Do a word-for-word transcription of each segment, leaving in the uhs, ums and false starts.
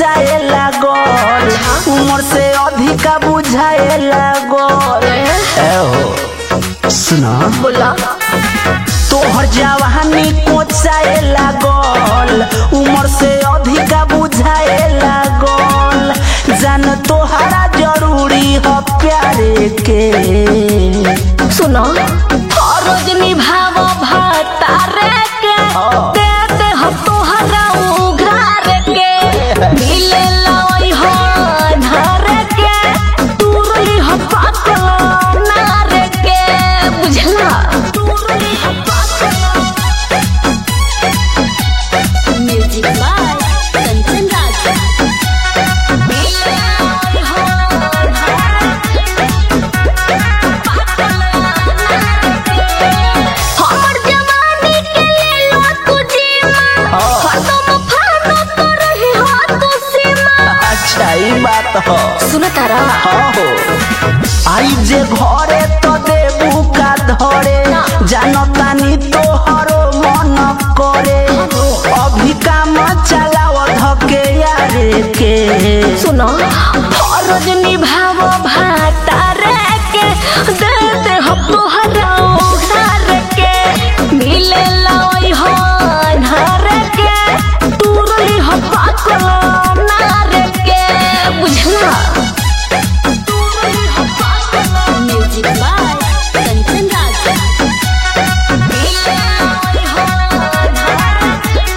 कोचाए लागल, उम्र से अधिका बुझाए लागल। ए हो सुना बोला तोहर जवानी कोचाए लागल, उम्र से अधिका बुझाए लागल। जान तोहरा जरूरी हो प्यारे के। सुनो रोज निभाव भातारे के देते हो तोहरा उघार के मिले लई हो धार के तुरली हो पाकल नार के बुझला तुरली हो पाकल। Music by Kanchan Raj. मिले लई हो हमर जवानी के ले लो तुझे मां खत्म फानो तो रही हो तू सीमा। अच्छा ई बात हो सुन तारा हो आई जे घरे तो देबू का धरे जानतानी तोहरो मन करे। अभी काम चलाव धके यारे के। सुनो रोज निभाव भातारे के देते हो तोहरा उधार के मिले लई हो धार के तुरली हो पाकल नार के बुझला तुरली हो पाकल। Music by Kanchan Raj. मिले लई हो धार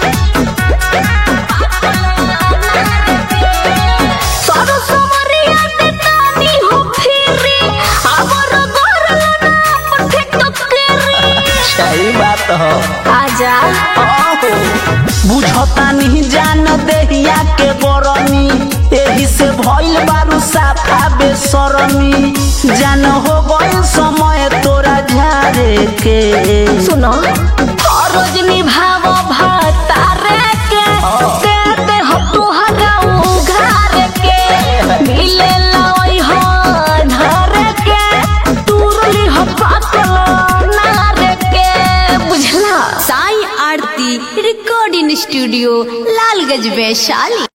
सरो समरिया ते तानी हो फिरी आवर गोरला ना पठे टकरी। अच्छा ई बात हो आजा हो बुझता नहीं जान देहिया के बरमी एही से भइल बारू साफा बेसरमी। जान हो गइल समय तोरा झारे के। सुनो रोज निभाव भातारे के देते हो तोहरा उघार के मिले लई हो धार के तुरली हो पाकल नार के बुझला। Sai Aarti recording studio Lalganj Vaishali.